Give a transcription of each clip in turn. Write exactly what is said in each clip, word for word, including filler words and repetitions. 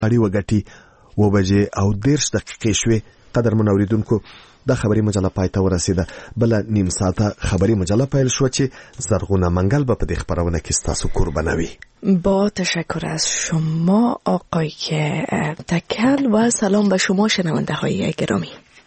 اړي وګټي. و بجې او دېرش دقیقې شوې. قدرمن اوریدونکو، د خبری مجله پای ته ورسیده. بل نیم ساعته خبری مجله پیل شو چې زرغونه منگل به په دې خبرونه کې ستاسو قربانه وي. با تشکر از شما آقای تکل و سلام به شما شنونده های گرامی.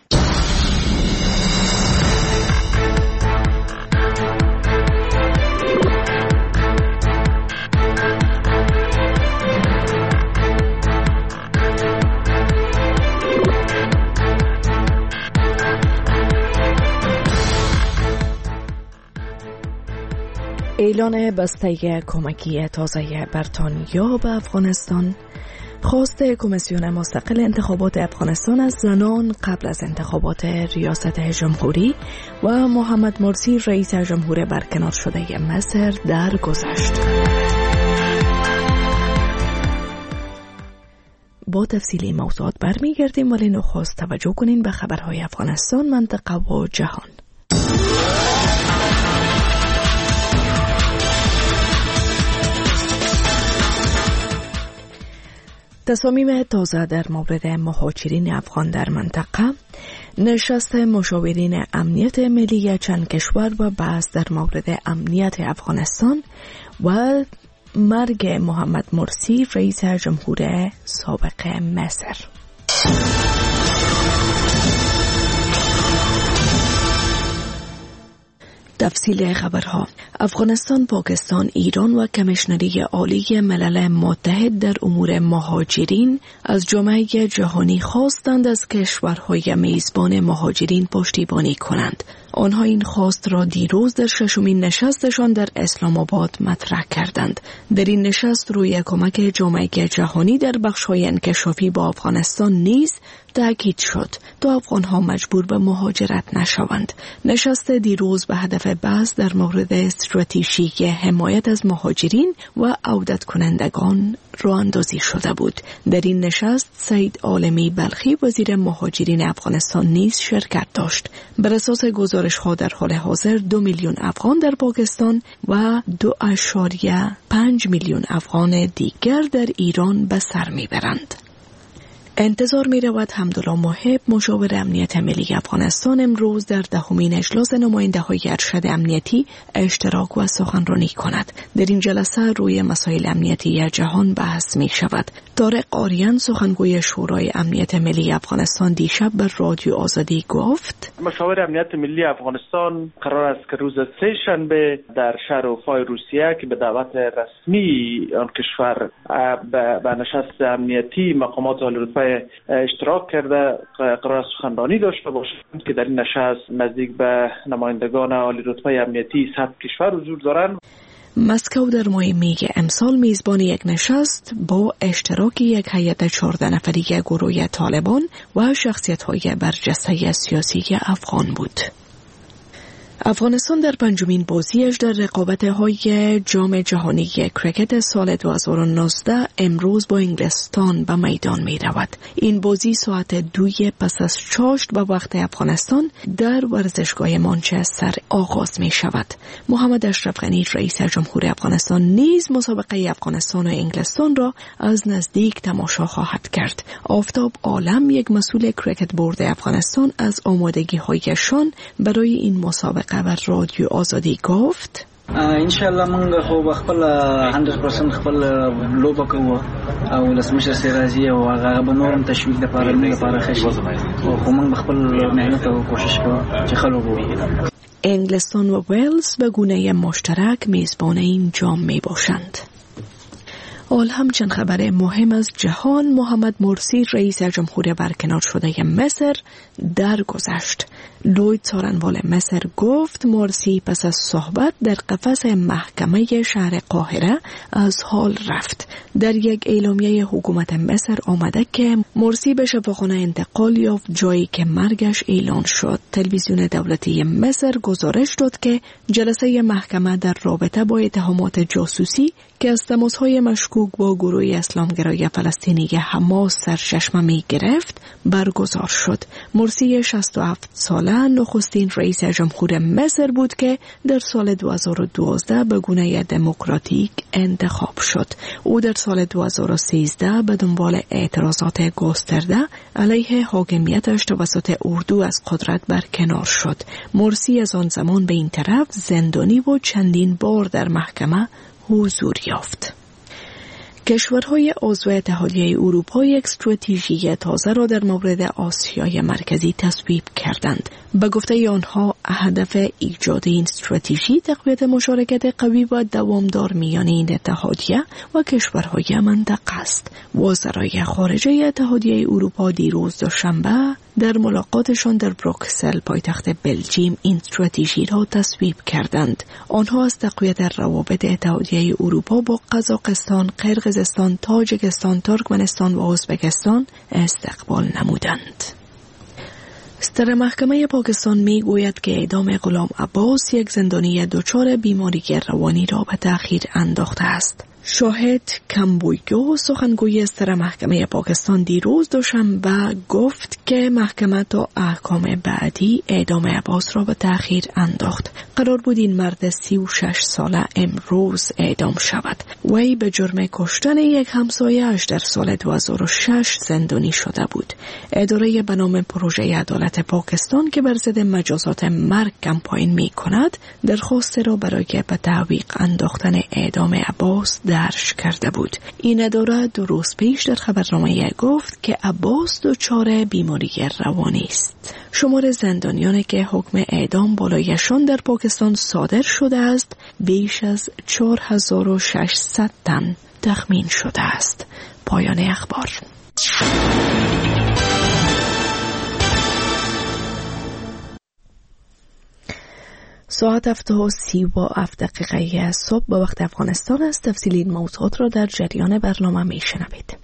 اعلان بسته کمکی تازه بریتانیا به افغانستان، خواست کمیسیون مستقل انتخابات افغانستان از زنان قبل از انتخابات ریاست جمهوری و محمد مرسی رئیس جمهور برکنار شده مصر درگذشت. با تفصیل موضوعات برمیگردیم، ولی نخست توجه کنین به خبرهای افغانستان، منطقه و جهان. تصامیم تازه در مورد مهاجرین افغان در منطقه، نشست مشاورین امنیت ملی چند کشور و بحث در مورد امنیت افغانستان و مرگ محمد مرسی رئیس جمهور سابق مصر. تفصیل خبرها. افغانستان، پاکستان، ایران و کمیشنری عالی ملل متحد در امور مهاجرین از جامعه جهانی خواستند از کشورهای میزبان مهاجرین پشتیبانی کنند. آنها این خواست را دیروز در ششمین نشستشان در اسلام آباد مطرح کردند. در این نشست روی کمک جامعه جهانی در بخش‌های انکشافی با افغانستان نیز تأکید شد تا افغان‌ها مجبور به مهاجرت نشوند. نشست دیروز به هدف بحث در مورد استراتژی حمایت از مهاجرین و عودت کنندگان راه اندازی شده بود. در این نشست سید عالمی بلخی وزیر مهاجرین افغانستان نیز شرکت داشت. بر اساس گزارش‌ها در حال حاضر دو میلیون افغان در پاکستان و دو اشاریه پنج میلیون افغان دیگر در ایران به سر میبرند. انتظار می رود حمدالله محب مشاور امنیت ملی افغانستان امروز در دهمین اجلاس نماینده های ارشد امنیتی اشتراک و سخنرانی کند. در این جلسه روی مسائل امنیتی جهان بحث می شود. طارق آریان سخنگوی شورای امنیت ملی افغانستان دیشب بر رادیو آزادی گفت: مشاور امنیت ملی افغانستان قرار است که روز سه شنبه در شهر اوفای روسیه که به دعوت رسمی آن کشور به نشست امنیتی مقامات عالی اشتراک کرده قرار سخنرانی داشته باشند که در این نشست نزدیک به نمایندگان عالی رتبه امنیتی صد کشور حضور دارند. مسکو در ماه می امسال میزبان یک نشست با اشتراک یک هیئت چهارده نفری گروه طالبان و شخصیت‌های برجسته سیاسی افغان بود. افغانستان در پنجمین بازیش در رقابت‌های جام جهانی کرکت سال دو هزار و نوزده امروز با انگلستان به میدان می رود. این بازی ساعت دوی پس از چاشت به وقت افغانستان در ورزشگاه مانچستر آغاز می شود. محمد اشرف غنی رئیس جمهور افغانستان نیز مسابقه افغانستان و انگلستان را از نزدیک تماشا خواهد کرد. آفتاب عالم، یک مسئول کرکت بورد افغانستان، از آمادگی‌هایشان برای این مسابقه بر رادیو آزادی گفت: انشاءالله موږ خو خپل صد درصد خپل لوبه کوو او لسمشر سیرازی او هغه به نورم تشویق لپاره موږ لپاره خشي خو موږ خپل مهنت او کوشش کوو چې خلک وګوري. انگلستان و ویلز به گونه مشترک میزبان این جام می باشند. حال همچنین خبر مهم از جهان: محمد مرسی رئیس جمهور برکنار شده مصر درگذشت. لوید سارنوال مصر گفت مرسی پس از صحبت در قفس محکمه شهر قاهره از حال رفت. در یک اعلامیه حکومت مصر آمده که مرسی به شفاخانه انتقال یافت، جایی که مرگش اعلان شد. تلویزیون دولتی مصر گزارش داد که جلسه محکمه در رابطه با اتهامات جاسوسی که از تماس‌های مشکوک مشکوک با گروه اسلامگرای فلسطینی حماس سرچشمه می گرفت برگزار شد. مرسی شصت و هفت ساله نخستین رئیس جمهور مصر بود که در سال دو هزار و دوازده به گونه دموکراتیک انتخاب شد. او در سال دو هزار و سیزده به دنبال اعتراضات گسترده علیه حاکمیتش توسط اردو از قدرت برکنار شد. مرسی از آن زمان به این طرف زندانی و چندین بار در محکمه حضور یافت. کشورهای عضو اتحادیه اروپا یک استراتژی تازه را در مورد آسیای مرکزی تصویب کردند. به گفته آنها هدف ایجاد این استراتژی تقویت مشارکت قوی و دوامدار میان این اتحادیه و کشورهای منطقه است. وزرای خارجه اتحادیه اروپا دیروز دوشنبه در ملاقاتشان در بروکسل پایتخت بلژیم این استراتژی را تصویب کردند. آنها از تقویت روابط اتحادیه اروپا با قزاقستان، قرقیزستان، تاجیکستان، ترکمنستان و ازبکستان استقبال نمودند. ستر محکمه پاکستان می گوید که اعدام غلام عباس یک زندانی دچار بیماری روانی را به تأخیر انداخته است. شاهد کمبویگو سخنگوی ستر محکمه پاکستان دیروز دوشنبه گفت که محکمه تا احکام بعدی اعدام عباس را به تأخیر انداخت. قرار بود این مرد سی و شش ساله امروز اعدام شود. وی به جرم کشتن یک همسایه‌اش در سال دو هزار و شش زندانی شده بود. اداره به نام پروژه عدالت پاکستان که بر ضد مجازات مرگ کمپاین می کند درخواست را برای به تعویق انداختن اعدام عباس درج کرده بود. این اداره دو روز پیش در خبرنامه گفت که عباس دچار بیماری روانی است. شمار زندانیانی که حکم اعدام بالایشان در پاکستان صادر شده است بیش از چهار هزار و ششصد تن تخمین شده است. پایان اخبار. ساعت هفت و سی و هفت دقیقه صبح به وقت افغانستان است. تفصیل این موضوعات را در جریان برنامه می شنوید.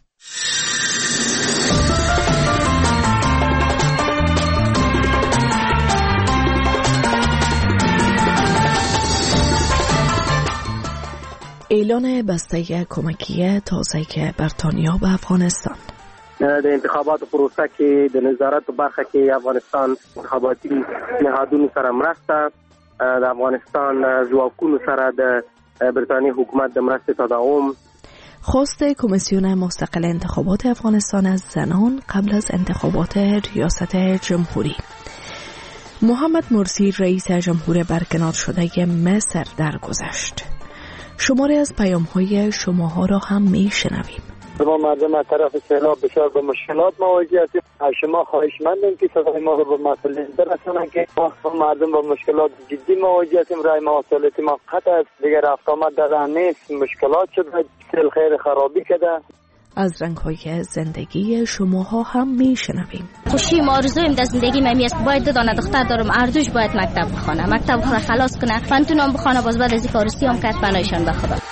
اعلان بسته کمکی تازه بریتانیا به افغانستان. د انتخاباتو پروسه کې د نظارت برخه کې افغانستان انتخاباتي نهادونو سره مرسته د افغانستان ځواکونو سره د بریتانیای حکومت د مرستې تداوم. خواست کمیسیون مستقل انتخابات افغانستان از زنان قبل از انتخابات ریاست جمهوری. محمد مرسی رئیس جمهور برکنار شده مصر درگذشت. شماری از پیام‌های شماها را هم می‌شنویم. ما مردم از طرف سیلاب بسیار به مشکلات مواجه هستیم. از شما خواهشمندیم که صدای ما رو به مسئولین برسونن که ما مردم با مشکلات جدی مواجه هستیم. رای مواصلاتی ما قطع است. دیگر رفت آمد در راه نیست. مشکلات شده. سیل خیر خرابی کرده. از رنگ‌های زندگی شماها هم میشنویم. خوشی ما آرزویم در زندگی من میست باید دو دانه دختر دارم، اردوش باید مکتب بخونه، مکتب خونه خلاص کنه، فنتونم بخونه، باز بعد از این کارستی هم کرد بنایشان به خدا.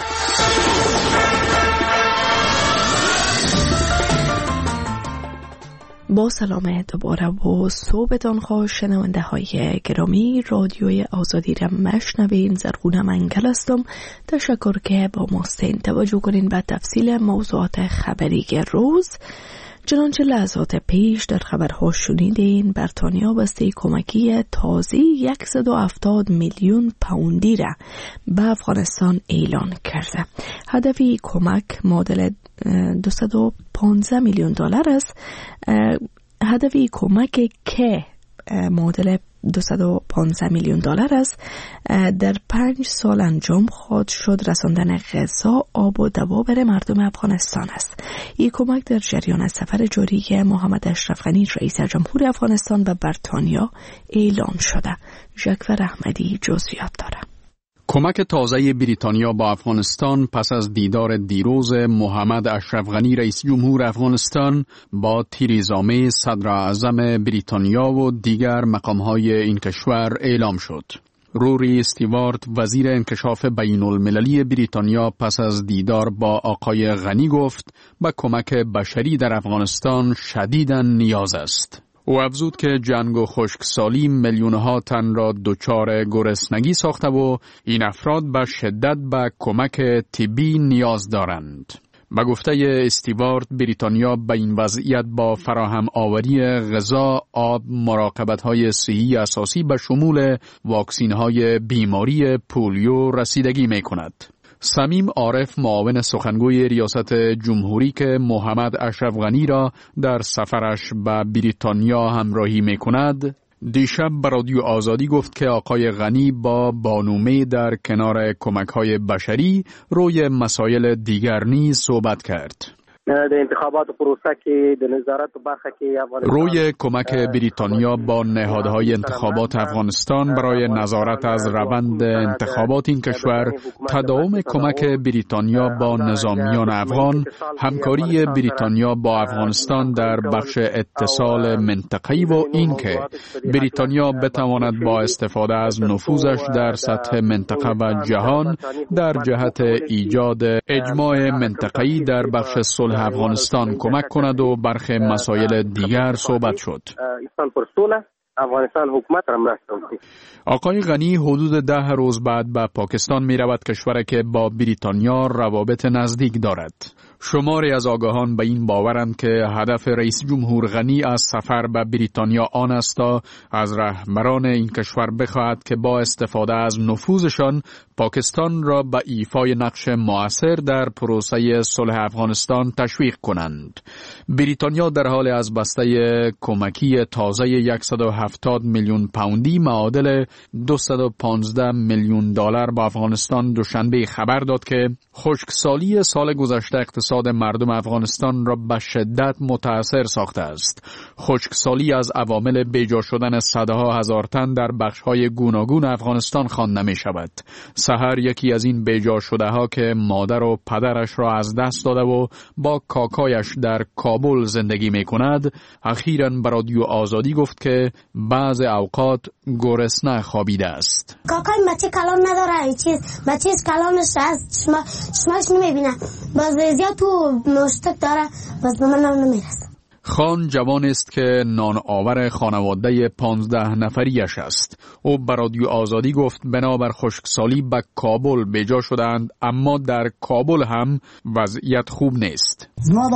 با سلام دوباره و صبحتان خوش شنونده های گرامی. رادیوی آزادی را مشنوین. زرغونه منگل هستم. تشکر که با ماستین. توجه کنین به تفصیل موضوعات خبری روز. چنانچه لحظات پیش در خبرها شنیدین بریتانیا بسته کمکی تازه صد و هفتاد میلیون پوندی را به افغانستان اعلان کرده. هدفی کمک معادل دویست و پانزده میلیون دلار است. هدفی کمک که معادل دویست و پانزده میلیون دلار است در پنج سال انجام خواهد شد. رساندن غذا، آب و دوا برای مردم افغانستان است. این کمک در جریان سفر جاری محمد اشرف غنی رئیس جمهور افغانستان به بریتانیا اعلام شده. ژکور احمدی جزئیات دارد. کمک تازه بریتانیا با افغانستان پس از دیدار دیروز محمد اشرف غنی رئیس جمهور افغانستان با تریزا می صدر اعظم بریتانیا و دیگر مقام‌های این کشور اعلام شد. روری استیوارت وزیر انکشاف بین المللی بریتانیا پس از دیدار با آقای غنی گفت به کمک بشری در افغانستان شدیداً نیاز است. او افزود که جنگ و خشکسالی میلیون‌ها تن را دچار گرسنگی ساخته و این افراد به شدت به کمک طبی نیاز دارند. به گفته استیوارت، بریتانیا به این وضعیت با فراهم آوری غذا، آب، مراقبت‌های صحی اساسی به شمول واکسین‌های بیماری پولیو رسیدگی می‌کند. سمیم عارف، معاون سخنگوی ریاست جمهوری که محمد اشرف غنی را در سفرش به بریتانیا همراهی می‌کند، دیشب به رادیو آزادی گفت که آقای غنی با بانومه در کنار کمک‌های بشری روی مسائل دیگر نیز صحبت کرد. د انتخابات پروسه کې د نظارت برخه کې افغانستان روی کمک بریتانیا با نهادهای انتخابات افغانستان برای نظارت از روند انتخابات این کشور، تداوم کمک بریتانیا با نظامیان افغان، همکاری بریتانیا با افغانستان در بخش اتصال منطقه‌ای و اینکه بریتانیا بتواند با استفاده از نفوذش در سطح منطقه و جهان در جهت ایجاد اجماع منطقه‌ای در بخش صلح افغانستان کمک کند و برخی مسائل دیگر صحبت شد. افغانستان حکومت را مرسته وکړي. آقای غنی حدود ده روز بعد به پاکستان می رود، کشوری که با بریتانیا روابط نزدیک دارد. شماری از آگاهان به این باورند که هدف رئیس جمهور غنی از سفر به بریتانیا آن است تا از رهبران این کشور بخواهد که با استفاده از نفوذشان پاکستان را به ایفای نقش مؤثر در پروسه صلح افغانستان تشویق کنند. بریتانیا در حال از بسته کمکی تازه صد و هفتاد میلیون پوندی معادل دویست و پانزده میلیون دلار به افغانستان دوشنبه خبر داد که خشکسالی سال گذشته اقتصاد مردم افغانستان را به شدت متاثر ساخته است. خشکسالی از عوامل بیجا شدن صدها هزار تن در بخش‌های گوناگون افغانستان خوانده می شود. سحر یکی از این بیجا شده ها که مادر و پدرش را از دست داده و با کاکایش در کابل زندگی می کند، اخیراً به رادیو آزادی گفت که بعض اوقات گرسنه خوابیده است. کاکای بچه کلام نداره، چیز بچه کلامش از شما شماش نمیبینه، باز زیاد تو مشتک داره، باز به من نمیرسه. خان جوان است که نان آور خانواده پانزده نفریش است. او به رادیو آزادی گفت بنابر خشکسالی به کابل بیجا شدند، اما در کابل هم وضعیت خوب نیست.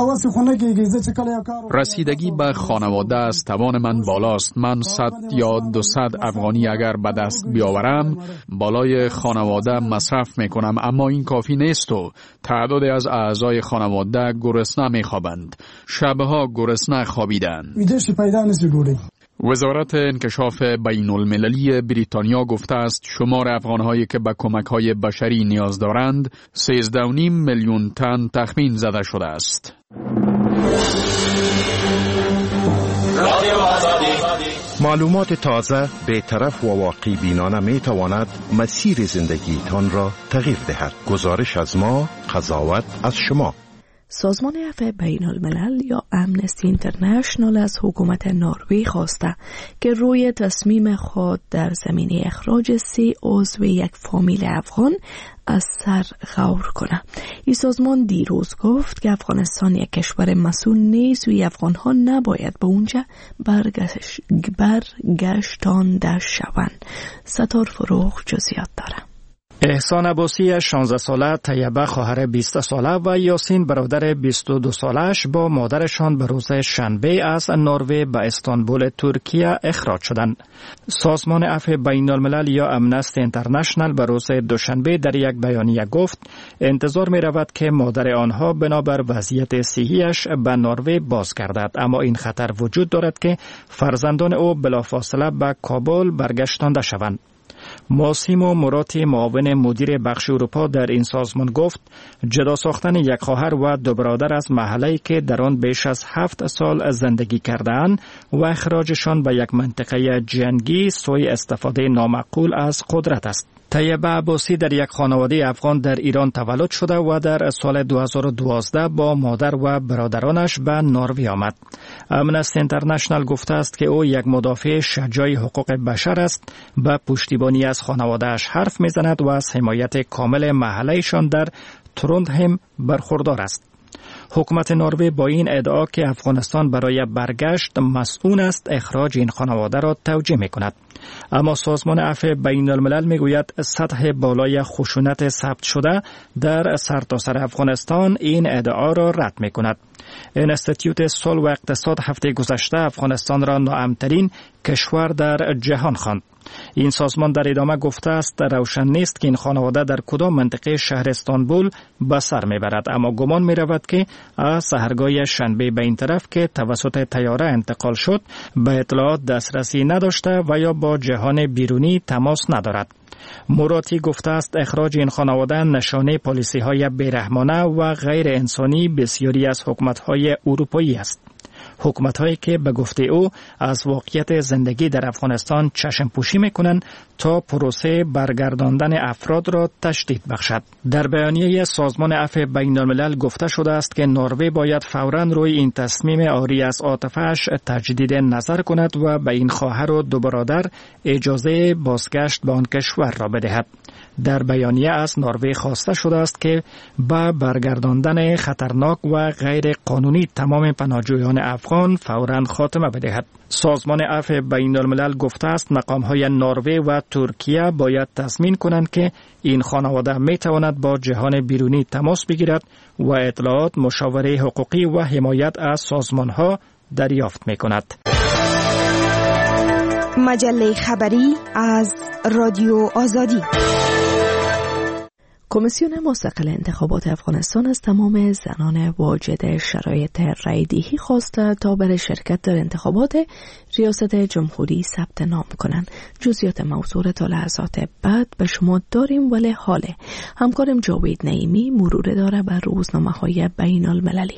رسیدگی به خانواده از توان من بالاست. من صد یا دوصد افغانی اگر به دست بیاورم بالای خانواده مصرف میکنم، اما این کافی نیست و تعدادی از اعضای خانواده گرسنه میخوابند. شبها گرسنه خوابیدن. وزارت انکشاف بین المللی بریتانیا گفته است شمار افغانهایی که به کمک‌های بشری نیاز دارند سیزده و نیم میلیون تن تخمین زده شده است. معلومات تازه، بی‌طرف و واقع بینانه می تواند مسیر زندگیتان را تغییر دهد. گزارش از ما، قضاوت از شما. سازمان عفو بین الملل یا امنستی اینترنشنال از حکومت نروژ خواسته که روی تصمیم خود در زمینه اخراج سی عضو یک فامیل افغان از سر غور کنه. این سازمان دیروز گفت که افغانستان یک کشور مسئول نیست و افغان‌ها نباید به اونجا برگشت برگشتانده شوند. ستار فروغ جزئیات داره. احسان عباسی شانزده ساله، طیبه خواهر بیست ساله و یاسین برادر بیست و دو سالش با مادرشان به روز شنبه از نروژ به استانبول ترکیه اخراج شدند. سازمان عفو بین الملل یا امنستی اینترنشنال به روز دوشنبه در یک بیانیه گفت انتظار می رود که مادر آنها بنابر وضعیت صحیش به نروژ بازگردد، اما این خطر وجود دارد که فرزندان او بلافاصله به کابل برگشتانده شوند. ماسیمو موراتی، معاون مدیر بخش اروپا در این سازمان گفت جدا ساختن یک خواهر و دو برادر از محله‌ای که در آن بیش از هفت سال زندگی کرده‌اند و اخراجشان به یک منطقه جنگی سوی استفاده نامعقول از قدرت است. طیبه عباسی در یک خانواده افغان در ایران تولد شده و در سال دو هزار و دوازده با مادر و برادرانش به نروژ آمد. امنستی اینترنشنال گفته است که او یک مدافع شجاع حقوق بشر است، به پشتیبانی از خانواده‌اش حرف می‌زند و از حمایت کامل محله‌شان در تروندهم برخوردار است. حکومت نروژ با این ادعا که افغانستان برای برگشت مسئول است اخراج این خانواده را توجیه می کند. اما سازمان عفو بین الملل می گوید سطح بالای خشونت ثبت شده در سرتاسر افغانستان این ادعا را رد می کند. انستیتوت صلح و اقتصاد هفته گذشته افغانستان را ناامن‌ترین کشور در جهان خواند. این سازمان در ادامه گفته است روشن نیست که این خانواده در کدام منطقه شهر استانبول به سر میبرد، اما گمان می رود که از سحرگاه شنبه به این طرف که توسط طیاره انتقال شد به اطلاعات دسترسی نداشته و یا با جهان بیرونی تماس ندارد. موراتی گفته است اخراج این خانواده نشانه پالیسی های بیرحمانه و غیر انسانی بسیاری از حکومت های اروپایی است. حکومت هایی که به گفته او از واقعیت زندگی در افغانستان چشم پوشی میکنند تا پروسه برگرداندن افراد را تشدید بخشد. در بیانیه سازمان عفو بین الملل گفته شده است که نروژ باید فوراً روی این تصمیم عاری از عاطفه‌اش تجدید نظر کند و به این خواهر و دو برادر اجازه بازگشت به آن کشور را بدهد. در بیانیه از نروژ خواسته شده است که با برگرداندن خطرناک و غیر قانونی تمام پناهجویان افغان فوراً خاتمه بدهد. سازمان عفو بین الملل گفته است مقام‌های نروژ و ترکیه باید تضمین کنند که این خانواده می تواند با جهان بیرونی تماس بگیرد و اطلاعات، مشاوره حقوقی و حمایت از سازمان‌ها دریافت می کند. مجله خبری از رادیو آزادی. کمیسیون مستقل انتخابات افغانستان از تمام زنان واجد شرایط رایدهی خواسته تا برای شرکت در انتخابات ریاست جمهوری ثبت نام کنند. جزئیات موضوع تا لحظات بعد به شما داریم، ولی حاله همکارم جاوید نعیمی مرور داره بر روزنامه‌های بین المللی.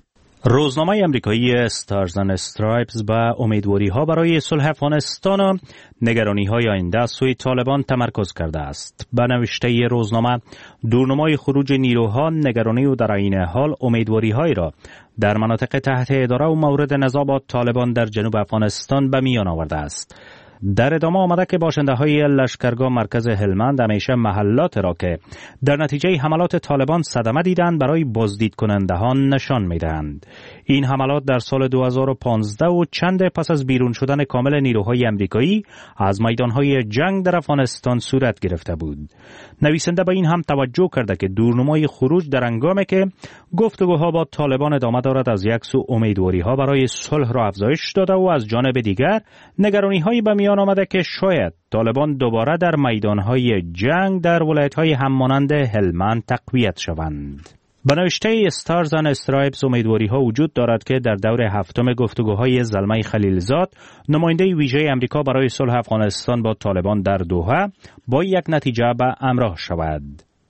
روزنامه امریکایی استارز اند استرایپز به امیدواری‌ها برای صلح افغانستان و نگرانی‌های آینده از سوی طالبان تمرکز کرده است. به نوشته روزنامه، دورنمای خروج نیروها نگرانی و در عین حال امیدواری‌هایی را در مناطق تحت اداره و مورد نزاع با طالبان در جنوب افغانستان به میان آورده است. در ادامه آمده که باشنده‌های لشکرگاه مرکز هلمند همیشه محلات را که در نتیجه حملات طالبان صدمه دیدند برای بازدید کنندگان نشان می‌دهند. این حملات در سال دو هزار و پانزده و چند پس از بیرون شدن کامل نیروهای امریکایی از میدانهای جنگ در افغانستان صورت گرفته بود. نویسنده به این هم توجه کرده که دورنمای خروج در هنگامی که گفتگوها با طالبان ادامه دارد از یک سو امیدواری‌ها برای صلح را افزایش داده و از جانب دیگر نگرانی‌هایی به میان آمده که شاید طالبان دوباره در میدانهای جنگ در ولایت‌های هممانند هلمند تقویت شوند. به نوشته استارز اند استرایپز امیدواری‌ها وجود دارد که در دور هفتم گفتگوهای زلمه خلیلزاد، نماینده ویژه امریکا برای صلح افغانستان با طالبان در دوحه، با یک نتیجه به همراه شود.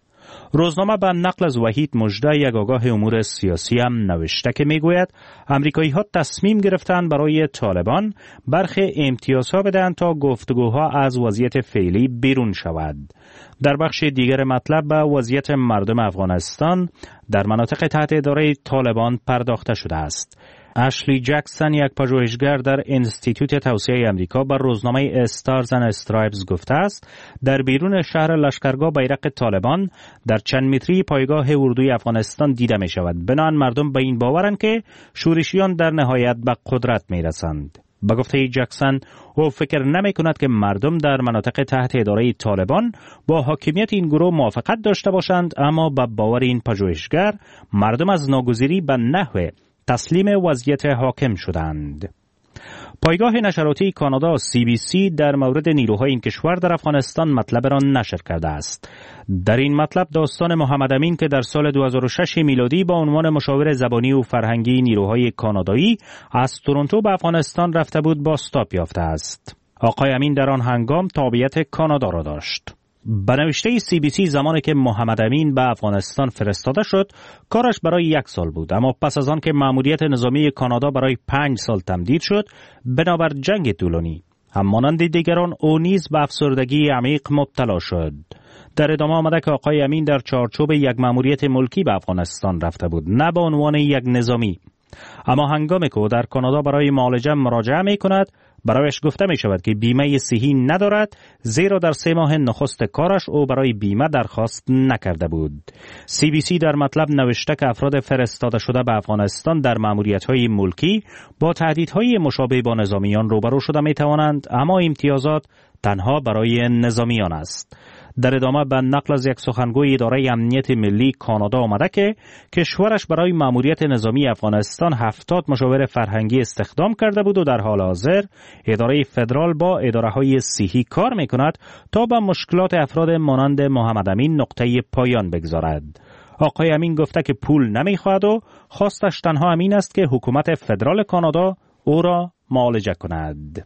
روزنامه به نقل از وحید مژده، یک آگاه امور سیاسی، هم نوشته که میگوید امریکایی‌ها تصمیم گرفتند برای طالبان برخی امتیازها بدهند تا گفتگوها از وضعیت فعلی بیرون شود. در بخش دیگر مطلب به وضعیت مردم افغانستان در مناطق تحت اداره طالبان پرداخته شده است. اشلی جکسون، یک پژوهشگر در انستیتوت توسعه امریکا، بر روزنامه استارز اند استرایپز گفته است در بیرون شهر لشکرگاه بیرق طالبان در چند متری پایگاه اردوی افغانستان دیده می شود. بنابراین مردم به این باورند که شورشیان در نهایت به قدرت می رسند. به گفته جکسون، او فکر نمی کند که مردم در مناطق تحت اداره طالبان با حاکمیت این گروه موافقت داشته باشند، اما به باور این پژوهشگر مردم از ناگزیری به نحو تسلیم وضعیت حاکم شدند. پایگاه نشراتی کانادا سی بی سی در مورد نیروهای این کشور در افغانستان مطلب را نشر کرده است. در این مطلب داستان محمد امین که در سال دو هزار و شش میلادی با عنوان مشاور زبانی و فرهنگی نیروهای کانادایی از تورنتو به افغانستان رفته بود بازتاب یافته است. آقای امین در آن هنگام تابعیت کانادا را داشت. به نوشته سی بی سی زمانی که محمد امین به افغانستان فرستاده شد کارش برای یک سال بود، اما پس از آن که مأموریت نظامی کانادا برای پنج سال تمدید شد بنابر جنگ طولانی، همانند دیگران او نیز به افسردگی عمیق مبتلا شد. در ادامه آمده که آقای امین در چارچوب یک مأموریت ملکی به افغانستان رفته بود، نه به عنوان یک نظامی. اما هنگامی که در کانادا برای معالجه مراجعه می کند برایش گفته می شود که بیمه صحی ندارد، زیرا در سه ماه نخست کارش او برای بیمه درخواست نکرده بود. سی بی سی در مطلب نوشته که افراد فرستاده شده به افغانستان در مأموریت‌های ملکی با تهدیدهای مشابه با نظامیان روبرو شده می توانند، اما امتیازات تنها برای نظامیان است. در ادامه به نقل از یک سخنگوی اداره امنیت ملی کانادا آمده که کشورش برای مأموریت نظامی افغانستان هفتاد مشاور فرهنگی استخدام کرده بود و در حال حاضر اداره فدرال با اداره‌های صحی کار می‌کند تا به مشکلات افراد مانند محمد امین نقطه پایان بگذارد. آقای امین گفته که پول نمی‌خواهد و خواستش تنها امین است که حکومت فدرال کانادا او را معالجه کند.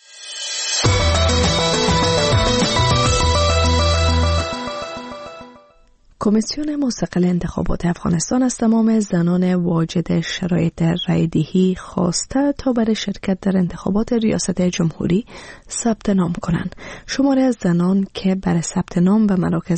کمیسیون مستقل انتخابات افغانستان از تمام زنان واجد شرایط رایدهی خواسته تا برای شرکت در انتخابات ریاست جمهوری ثبت نام کنند. شماره از زنان که برای ثبت نام به مراکز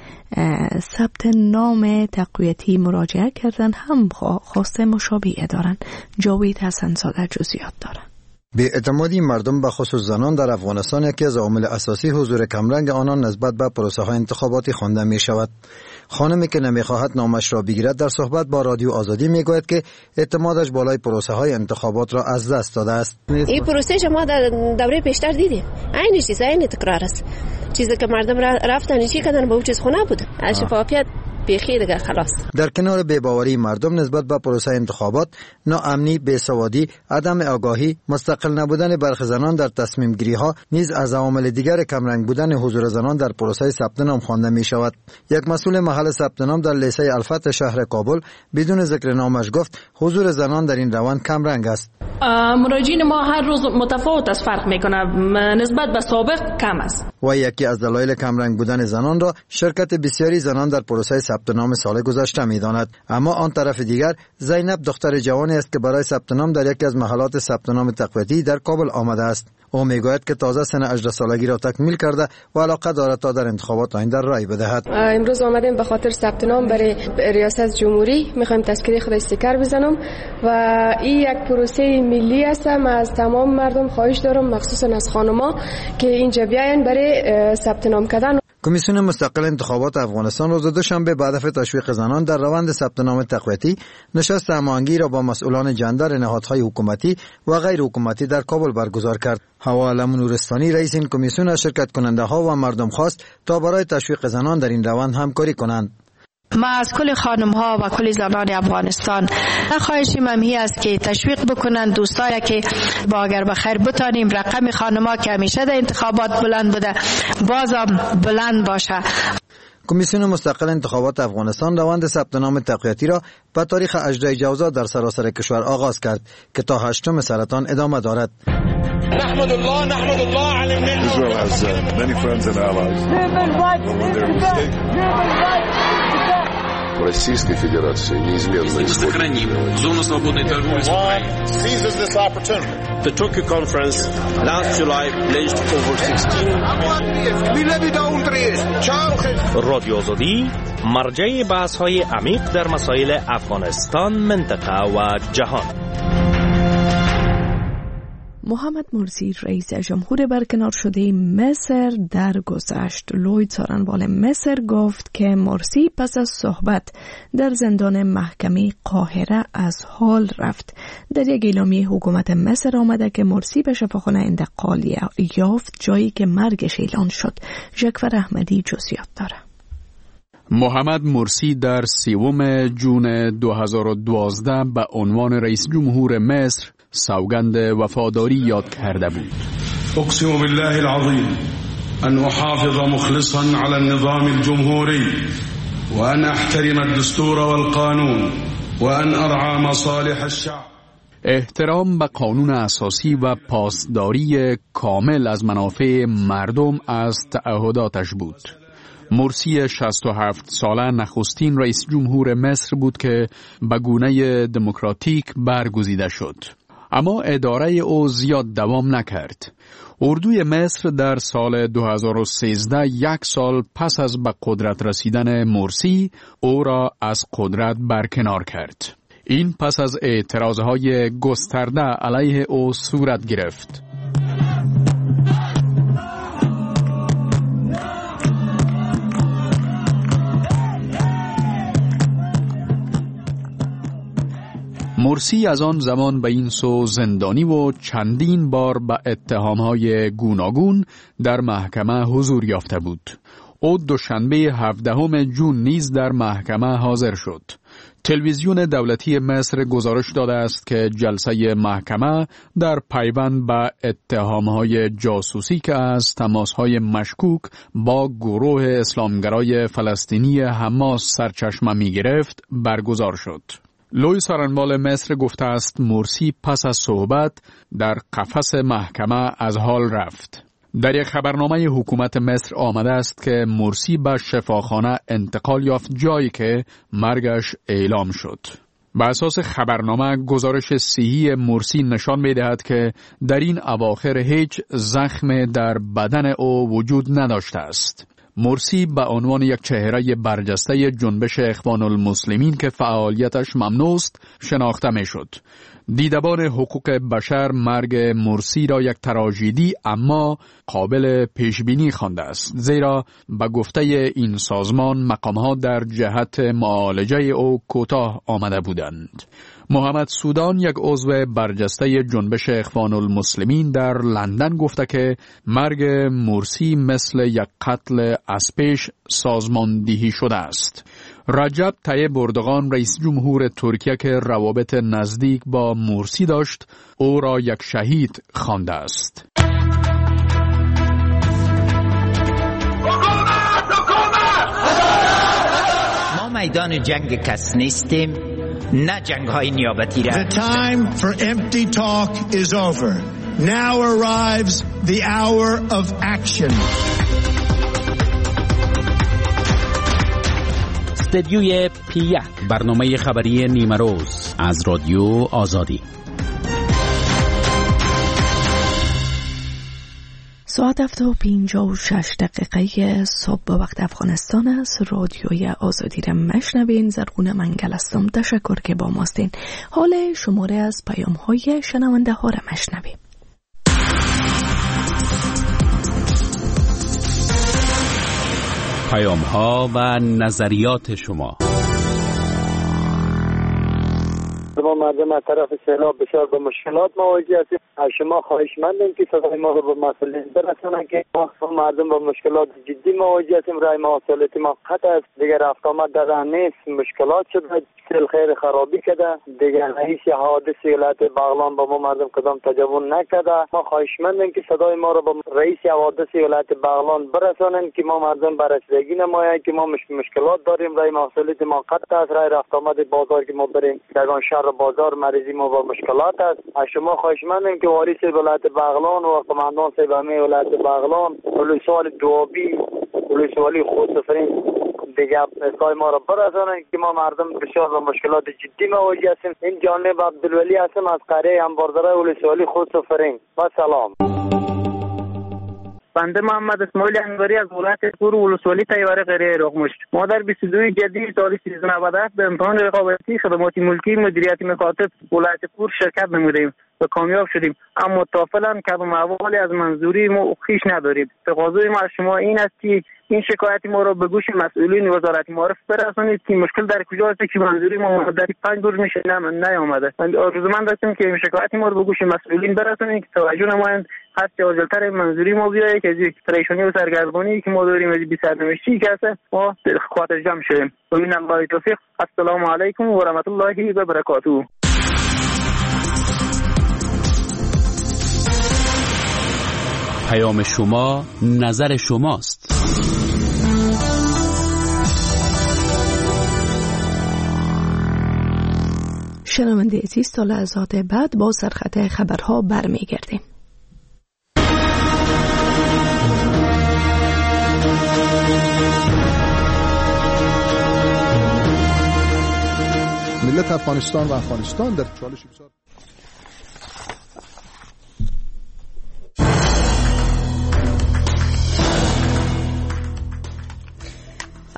ثبت نام تقویتی مراجعه کردن هم خواسته مشابه دارند. جاوید حسن‌زاده جزئیات دارند. بی‌اعتمادی مردم به خصوص زنان در افغانستان یکی از عوامل اساسی حضور کمرنگ آنان نسبت به پروسه های انتخاباتی خوانده می شود. خانمی که نمیخواهد نامش را بگیرد در صحبت با رادیو آزادی میگوید که اعتمادش بالای پروسه های انتخابات را از دست داده است. این پروسه شما در دوره پیشتر دیدیم، عین چیز عین تکرار است. چیزی که مردم رفتن چی کردن به اون چیز خونه بود. شفافیت بیخی دیگه خلاص. در کنار بی‌باوری مردم نسبت به پروسه انتخابات، ناامنی، بیسوادی، عدم آگاهی، مستقل نبودن برخی زنان در تصمیم گیری ها نیز از عوامل دیگر کمرنگ بودن حضور زنان در پروسه ثبت نام خوانده می شود. یک مسئول محل ثبت نام در لیسه الفتح شهر کابل بدون ذکر نامش گفت حضور زنان در این روند کمرنگ است. مراجعین ما هر روز متفاوت است، فرق میکنه، نسبت به سابق کم است. و یکی از دلایل کمرنگ بودن زنان را شرکت بسیاری زنان در پروسه ثبت نام سال گذشته می‌داند. اما آن طرف دیگر زینب دختر جوانی است که برای ثبت نام در یکی از محلات ثبت نام تقویتی در کابل آمده است. او میگوید که تازه سن هجده سالگی را تکمیل کرده و علاقه دارد تا در انتخابات آینده رای بدهد. امروز آمدیم به خاطر ثبت نام برای ریاست جمهوری، میخوایم تذکره خود استیکر بزنم و این یک پروسه ملی است. من از تمام مردم خواهش دارم، مخصوصا از خانم‌ها، که اینجا بیاین برای ثبت نام کردن. کمیسیون مستقل انتخابات افغانستان روز دوشنبه به هدف تشویق زنان در روند ثبت نام تقویتی نشست هماهنگی را با مسئولان جندر نهادهای حکومتی و غیر حکومتی در کابل برگزار کرد. حوا علم نورستانی رئیس این کمیسیون از شرکت کننده ها و مردم خواست تا برای تشویق زنان در این روند همکاری کنند. ما از کل خانم ها و کل زنان افغانستان خواهشیم همی است که تشویق بکنن دوستایی که با اگر بخیر بتانیم رقم خانم ها که همیشه در انتخابات بلند بوده بازم بلند باشه. کمیسیون مستقل انتخابات افغانستان روند ثبت نام تقویتی را به تاریخ هجدهم جوزا در سراسر کشور آغاز کرد که تا هشتم سرطان ادامه دارد. نحمد الله نحمد الله علی المنه. Israel has uh, many friends and allies. В Российской Федерации неизменно сохраним зону свободной торговли с Украиной. Seizes this opportunity. The Tokyo conference last July pledged over sixteen رادیو آزادی مرجع بحث‌های عمیق در مسائل افغانستان، منطقه و جهان. محمد مرسی رئیس جمهور برکنار شده مصر درگذشت. لوید سارنوال مصر گفت که مرسی پس از صحبت در زندان محکمه قاهره از حال رفت. در یک اعلامیه حکومت مصر آمده که مرسی به شفاخانه انتقال یافت، جایی که مرگش اعلان شد. جعفر احمدی جزئیات داره. محمد مرسی در سوم جون دو هزار و دوازده به عنوان رئیس جمهور مصر سوگند وفاداری یاد کرده بود. اقسم بالله العظیم ان احافظ مخلصا على النظام الجمهوری و ان احترم الدستور والقانون و ان ارعى مصالح الشعب. احترام به قانون اساسی و پاسداری کامل از منافع مردم از تعهداتش بود. مرسی شصت و هفت ساله نخستین رئیس جمهور مصر بود که به گونه دموکراتیک برگزیده شد. اما اداره او زیاد دوام نکرد. اردوی مصر در سال دو هزار و سیزده، یک سال پس از به قدرت رسیدن مرسی، او را از قدرت برکنار کرد. این پس از اعتراضهای گسترده علیه او صورت گرفت. مرسی از آن زمان به این سو زندانی و چندین بار به اتهامهای گوناگون در محکمه حضور یافته بود. او دوشنبه هفدهم ژوئن نیز در محکمه حاضر شد. تلویزیون دولتی مصر گزارش داده است که جلسه محکمه در پیوند به اتهامهای جاسوسی که از تماسهای مشکوک با گروه اسلامگرای فلسطینی حماس سرچشمه می گرفت برگزار شد. لوی سارنوال مصر گفته است مرسی پس از صحبت در قفس محکمه از حال رفت. در یک خبرنامه حکومت مصر آمده است که مرسی به شفاخانه انتقال یافت، جایی که مرگش اعلام شد. به اساس خبرنامه گزارش صحی مرسی نشان می دهد که در این اواخر هیچ زخم در بدن او وجود نداشته است. مرسی به عنوان یک چهره برجسته جنبش اخوان المسلمین که فعالیتش ممنوع است شناخته می شد. دیدبان حقوق بشر مرگ مرسی را یک تراژدی اما قابل پیشبینی خوانده است، زیرا به گفته این سازمان مقامها در جهت معالجه او کوتاه آمده بودند. محمد سودان، یک عضو برجسته جنبش اخوان المسلمین، در لندن گفته که مرگ مرسی مثل یک قتل از پیش سازماندهی شده است. رجب طیب اردوغان، رئیس جمهور ترکیه که روابط نزدیک با مرسی داشت، او را یک شهید خوانده است. ما میدان جنگ کس نیستیم، نه جنگ های نیابتی را. The time for empty talk is over. Now arrives the hour of action. استدیوی پی یک، برنامه خبری نیمه روز از رادیو آزادی. ساعت هفت و پنجاه و شش دقیقه صبح به وقت افغانستان است. رادیوی آزادی را مشنوین. زرغون منگل هستم. تشکر که با ماستین. حال شماره از پیام های شنونده ها را مشنویم. پیام ها و نظریات شما. ما مردم از طرف سیلاب بسیار به مشکلات مواجه هستیم. از شما خواهشمندیم که صدای ما رو به مسئولین برسونن که ما مردم با مشکلات جدی مواجه هستیم. رای مواصلاتی ما قطع است. دیگر رفت آمد در نیست، مشکلات شده، سیل خیر خرابی کرده. دیگر رئیس حوادث ولایت بغلان با ما مردم کدام تجاوز نکرده. ما خواهشمندیم که صدای ما رو به رئیس حوادث ولایت بغلان برسونن که ما مردم بررسیگی نمایند که ما مش... مشکلات داریم. رای مواصلاتی ما قطع است. رای رفت آمد بازار که ما بریم یگان شهر بازار مریضی ما با مشکلات است. از شما خواهشمندیم که واریس ولایت بغلان و قماندان سیبامی ولایت بغلان، ولسوال دوابی، ولسوالی خود سفرین دیگه اصلاح ما را برسانن که ما مردم بسیار با مشکلات جدی مواجه هستیم. این جانب عبدالولی هستم از قریه انبارداره ولسوالی خود سفرین. با سلام. بنده محمد اسماعیل انوری از ولایت پور ولسوالی تیوره قریه رغمشت. ما در بیست و دو جدی سال سیزده نود و هفت به امتحان رقابتی خدمات ملکی مدیریت مکاتب ولایت پور شرکت نمودیم و کامیاب شدیم، اما تافلا که به محوالی از منظوری ما خویش نداریم. تقاضای ما از شما این است که این شکایت ما را به گوش مسئولین وزارت معارف برسانید که مشکل در کجا است که منظوری ما مدت پنج روز میشه نیامده. آرزومند هستیم که این شکایت ما را به گوش مسئولین برسانید که توجه نمایند، هست عاجلتر منظوری ما بیایه که از پریشانی و سرگردانی که ما داریم از بی سرنوشتی که هست ما خاطر جمع شدیم. و من الله توفیق. السلام علیکم و رحمت الله و برکاته. پیام شما نظر شماست. شنونده عزیز، تا لحظات بعد با سرخط خبرها برمیگردیم. ملت افغانستان و افغانستان در چالش بسیار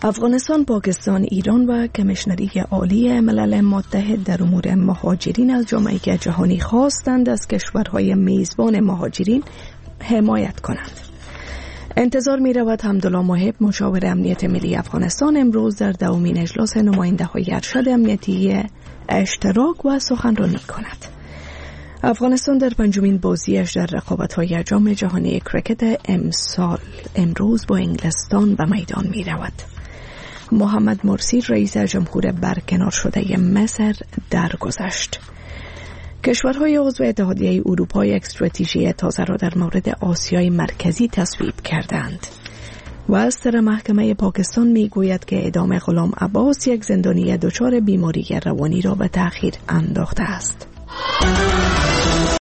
افغانستان، پاکستان، ایران و کمیشنری عالی ملل متحد در امور مهاجرین از جامعه جهانی خواستند از کشورهای میزبان مهاجرین حمایت کنند. انتظار می رود حمدالله محب، مشاور امنیت ملی افغانستان، امروز در دومین اجلاس نماینده های ارشد امنیتی اشتراک و سخنرانی کند. افغانستان در پنجمین بازیش در رقابت‌های جام جهانی کرکت امسال امروز با انگلستان به میدان می رود. محمد مرسی رئیس جمهور برکنار شده مصر درگذشت. کشورهای عضو اتحادیه اروپا یک استراتژی تازه را در مورد آسیای مرکزی تصویب کردند. و از طرف محکمه پاکستان می گوید که اعدام غلام عباس، یک زندانی دچار بیماری روانی، را به تأخیر انداخته است.